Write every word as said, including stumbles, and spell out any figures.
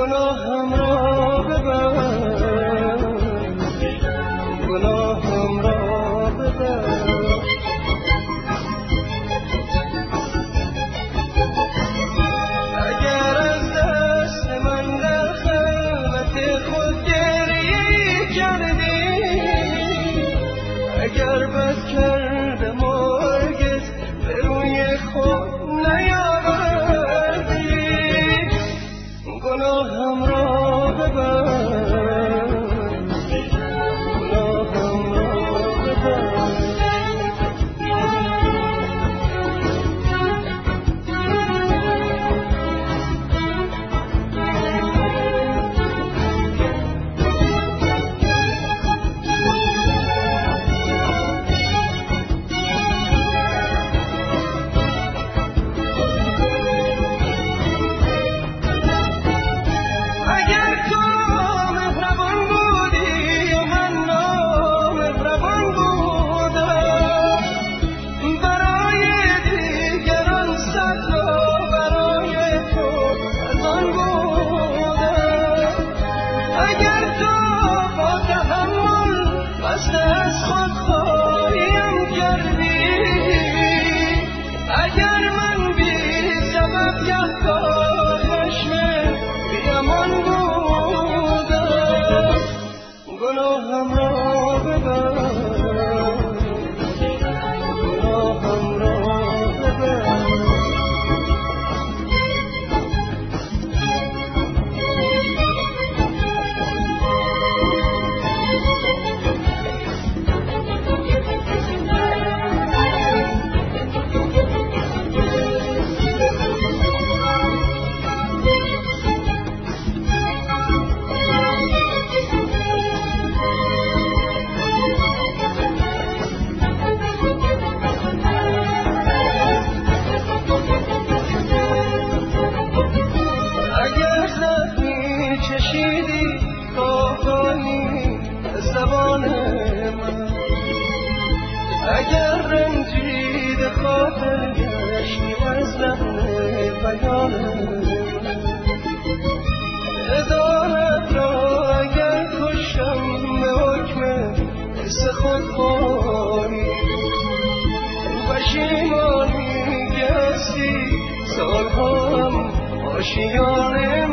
گناهم را ببر، گناهم را ببر. اگر از دست من در خلوت خود گریه کردی، اگر بد کردم هرگز به روی خود نیاوردی، گناهم را ببر، گناهم را ببر. اگر رنجید خاطر گشتی از لحن بیان ادارت را اگر کشم به حکم حس خودخواری، پشیمانی که هستی سالها هم آشیانه